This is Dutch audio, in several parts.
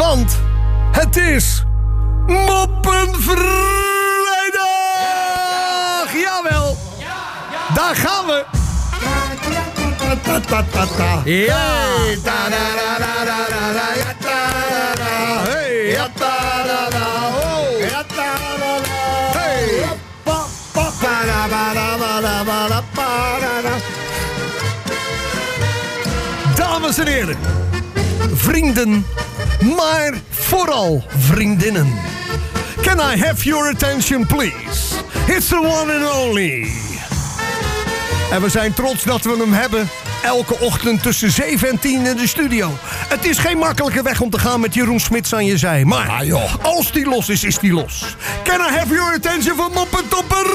Want het is Moppenvrijdag! Jawel! Daar gaan we! Ja! Dames en heren, vrienden, maar vooral vriendinnen. Can I have your attention, please? It's the one and only. En we zijn trots dat we hem hebben. Elke ochtend tussen 7 en 10 in de studio. Het is geen makkelijke weg om te gaan met Jeroen Smits aan je zij. Maar als die los is, is die los. Can I have your attention van Moppentopper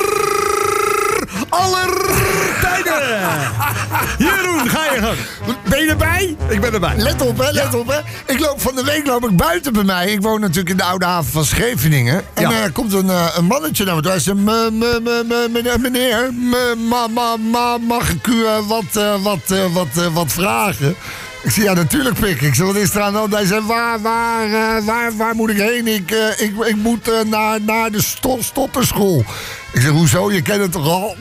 aller tijden. Jeroen, ga je gang. Ben je erbij? Ik ben erbij. Let op, hè, let op, hè. Van de week loop ik buiten bij mij. Ik woon natuurlijk in de oude haven van Scheveningen. En er komt een mannetje naar me toe. Hij zegt, meneer, mag ik u wat vragen? Ik zei, ja, natuurlijk, pik. Ik zei, wat is er aan de hand? Hij zei, waar moet ik heen? Ik moet naar de stotterschool. Ik zeg, hoezo? Je kent het toch al?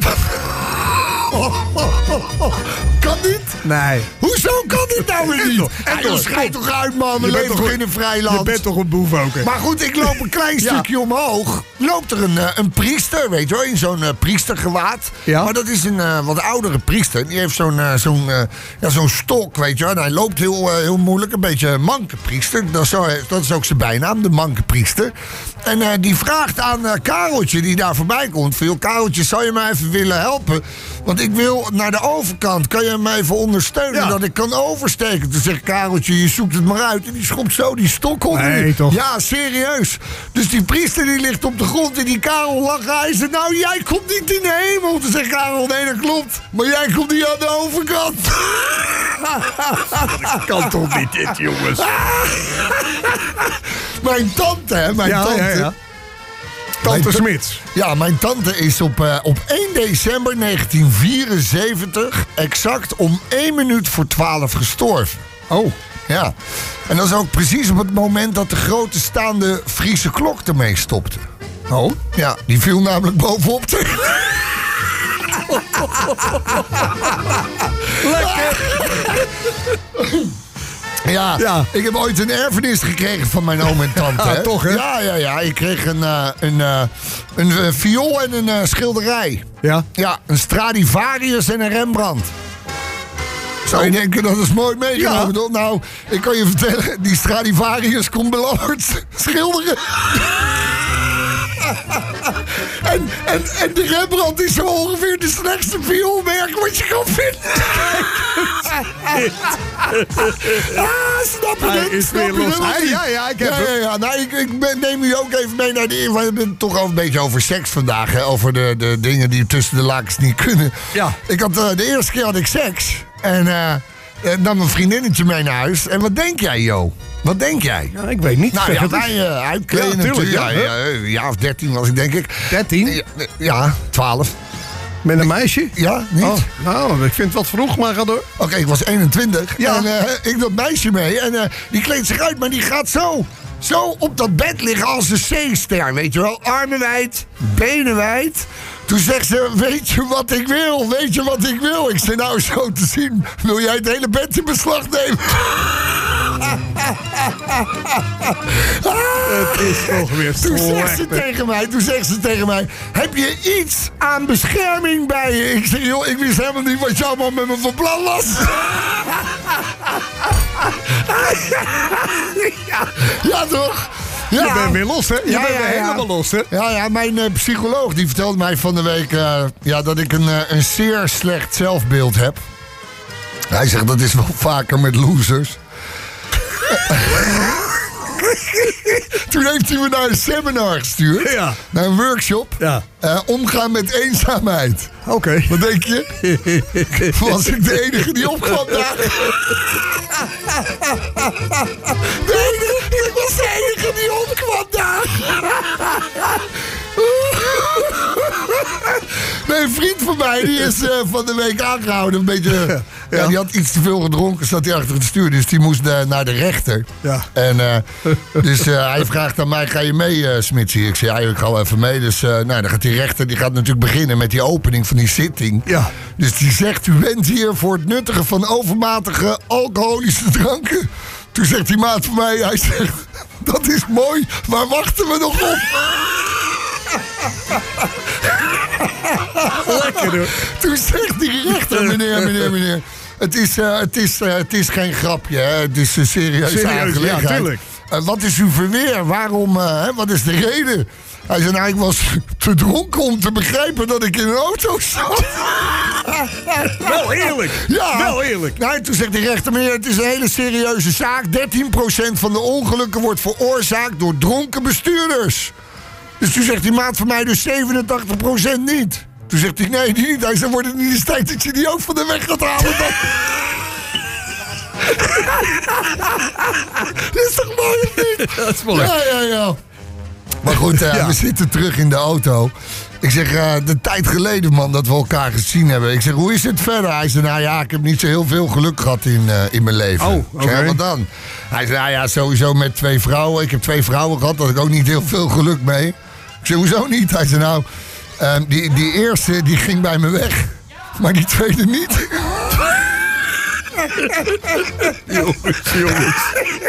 Kan niet? Nee. Hoezo kan dit nou weer niet? En dan schijt toch uit, man. We leven toch in een vrij land. Je bent toch een boef ook, hè? Maar goed, ik loop een klein stukje omhoog. Loopt er een priester, weet je wel, in zo'n priestergewaad. Ja? Maar dat is een wat oudere priester. Die heeft zo'n stok, weet je wel. En hij loopt heel moeilijk. Een beetje manke priester. Dat is ook zijn bijnaam, de manke priester. En die vraagt aan Kareltje, die daar voorbij komt. Van, Kareltje, zou je mij even willen helpen? Want ik wil naar de overkant. Kan je me even ondersteunen dat ik kan oversteken? Toen zegt Kareltje, je zoekt het maar uit. En die schopt zo die stok onder. Nee, toch? Ja, serieus. Dus die priester die ligt op de grond en die Karel lacht. Hij zegt, nou, jij komt niet in de hemel. Toen zegt Karel, nee, dat klopt. Maar jij komt niet aan de overkant. Dat kan toch niet, dit, jongens? Mijn tante, hè, tante. Ja. Tante Smits. Ja, mijn tante is op 1 december 1974 exact om 1 minuut voor 12 gestorven. Oh. Ja. En dat is ook precies op het moment dat de grote staande Friese klok ermee stopte. Oh? Ja, die viel namelijk bovenop de... Lekker. Ja, ik heb ooit een erfenis gekregen van mijn oom en tante. Ja, toch, hè? Ja. Ik kreeg een viool en een schilderij. Ja? Ja, een Stradivarius en een Rembrandt. Zou je denken, dat is mooi meegenomen, toch? Nou, ik kan je vertellen, die Stradivarius kon beloond schilderen. En de Rembrandt is zo ongeveer de slechtste vioolmerk wat je kan vinden. Snap je dit? Is weer los. Ja, ik heb hem. Ja. Nou, ik neem u ook even mee naar de eer. We hebben het toch een beetje over seks vandaag. Hè? Over de dingen die tussen de lakens niet kunnen. Ja. De eerste keer had ik seks. En nam mijn vriendinnetje mee naar huis. En wat denk jij, Jo? Wat denk jij? Ja, ik weet niet. Nou ja, wij uitkleden natuurlijk. Een jaar of 13 was ik, denk ik. 13? Ja, 12. Met een meisje? Ja, niet. Oh, nou, ik vind het wat vroeg, maar ga door. Oké, ik was 21. Ja. En ik dat meisje mee. En die kleedt zich uit, maar die gaat zo op dat bed liggen als een C-ster, weet je wel. Armen wijd, benen wijd. Toen zegt ze, weet je wat ik wil? Weet je wat ik wil? Ik zei, nou, zo te zien, wil jij het hele bed in beslag nemen? Het is toch weer Toen zegt ze tegen mij, heb je iets aan bescherming bij je? Ik zeg, joh, ik wist helemaal niet wat je allemaal met me van plan was. Ja, toch? Ja. Je bent weer los, hè? Je bent weer helemaal los, hè? Ja, mijn psycholoog die vertelde mij van de week dat ik een zeer slecht zelfbeeld heb. Hij zegt, dat is wel vaker met losers. Toen heeft hij me naar een seminar gestuurd. Ja. Naar een workshop. Ja. Omgaan met eenzaamheid. Oké. Wat denk je? Was ik de enige die opkwam daar? Ik was de enige die opkwam daar. Nee, een vriend van mij, die is van de week aangehouden. Een beetje, ja, die had iets te veel gedronken, zat hij achter het stuur. Dus die moest naar de rechter. Ja. En dus hij vraagt aan mij, ga je mee, Smitsie? Ik zei, ja, ik ga wel even mee. Dus dan gaat die rechter, die gaat natuurlijk beginnen met die opening van die zitting. Ja. Dus die zegt, u bent hier voor het nuttigen van overmatige alcoholische dranken. Toen zegt die maat van mij, hij zegt, dat is mooi, waar wachten we nog op? Lekker hoor. Toen zegt die rechter, meneer. Het is geen grapje, hè. Het is een serieuze aangelegenheid. Ja, tuurlijk. Wat is uw verweer? Waarom, wat is de reden? Hij zei, nou, ik was te dronken om te begrijpen dat ik in een auto zat. Wel eerlijk. Ja. Wel eerlijk. Nou, toen zegt de rechter, meneer, het is een hele serieuze zaak. 13% van de ongelukken wordt veroorzaakt door dronken bestuurders. Dus toen zegt die maat van mij dus 87% niet. Toen zegt hij, nee, die niet. Hij zei, wordt het niet eens tijd dat je die ook van de weg gaat halen dan? Dat is toch mooi of niet? Dat is mooi. Ja. Maar goed, we zitten terug in de auto. Ik zeg, de tijd geleden, man, dat we elkaar gezien hebben. Ik zeg, hoe is het verder? Hij zei, nou ja, ik heb niet zo heel veel geluk gehad in mijn leven. Oh, oké. Ik zeg, wat dan? Hij zei, nou ja, sowieso met 2 vrouwen. Ik heb 2 vrouwen gehad, daar had ik ook niet heel veel geluk mee. Ik zeg, hoezo niet? Hij zei, nou, die eerste, die ging bij me weg. Maar die tweede niet. Jongens.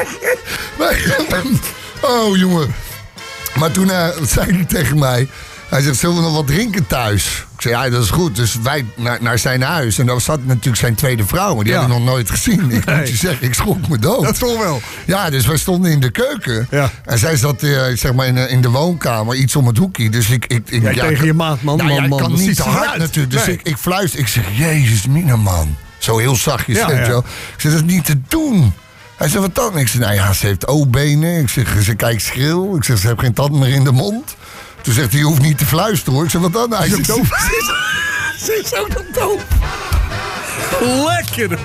Oh, jongen. Maar toen zei hij tegen mij... Hij zegt, zullen we nog wat drinken thuis? Ik zei, ja, dat is goed. Dus wij naar zijn huis. En daar zat natuurlijk zijn tweede vrouw. Maar die had ik nog nooit gezien. Ik moet je zeggen, ik schrok me dood. Dat toch wel. Ja, dus wij stonden in de keuken. Ja. En zij zat zeg maar in de woonkamer. Iets om het hoekje. Dus ik tegen je maat, man. Ik kan niet te hard natuurlijk. Dus ik fluister. Ik zeg, Jezus, Mina, man. Zo heel zachtjes. Zo. Ik zeg, dat is niet te doen. Hij zei, wat dan? Ik zeg, nou ja, ze heeft O-benen. Ik zeg, ze kijkt schril. Ik zeg, ze heeft geen tand meer in de mond. Toen zegt hij, je hoeft niet te fluisteren hoor. Ik zeg, wat dan? Hij zegt, ze is ook nog doof. Lekker.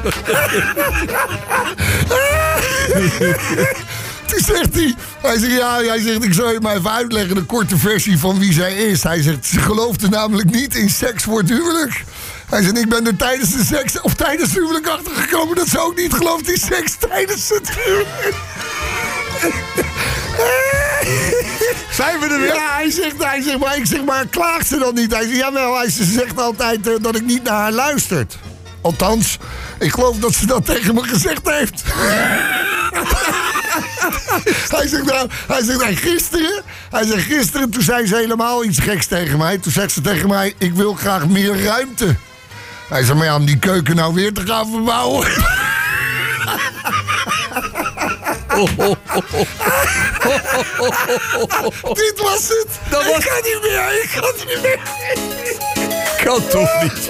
Toen zegt hij zegt, ja, ik zal je maar even uitleggen, de korte versie van wie zij is. Hij zegt, ze geloofde namelijk niet in seks voor het huwelijk. Hij zegt, ik ben er tijdens de seks of tijdens het huwelijk achtergekomen dat ze ook niet gelooft in seks tijdens het huwelijk. Zijn we er weer? Ja, hij zegt, maar klaagt ze dan niet? Hij zegt, jawel, ze zegt altijd dat ik niet naar haar luistert. Althans, ik geloof dat ze dat tegen me gezegd heeft. Hij zegt gisteren, toen zei ze helemaal iets geks tegen mij. Toen zegt ze tegen mij, ik wil graag meer ruimte. Hij zegt, maar ja, om die keuken nou weer te gaan verbouwen. Dit was het. Ik kan niet meer. Kan toch niet.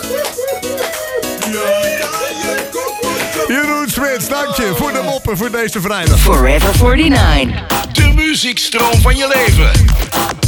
Jeroen Smits, dank je voor de moppen voor deze vrijdag. Forever 49. De muziekstroom van je leven.